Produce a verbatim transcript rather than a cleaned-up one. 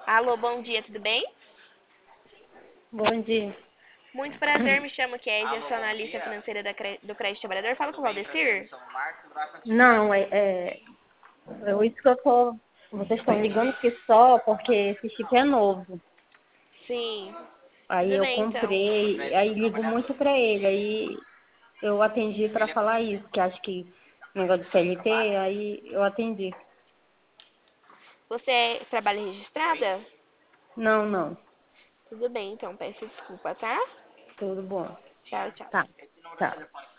Alô, bom dia, tudo bem? Bom dia. Muito prazer, me chamo Kézia, sou analista financeira da Cre- do Crédito Trabalhador. Fala com o Valdecir? Não, é, é, é isso que eu tô. Vocês estão ligando que só porque esse chip é novo. Sim, Aí tudo eu bem então. comprei, aí ligo muito pra ele. Aí eu atendi pra falar isso, que acho que negócio de C L T, aí eu atendi. Você é- trabalha registrada? Não, não, Tudo bem então, peço desculpa, tá? tudo bom. Tchau, tchau. Tá, tá.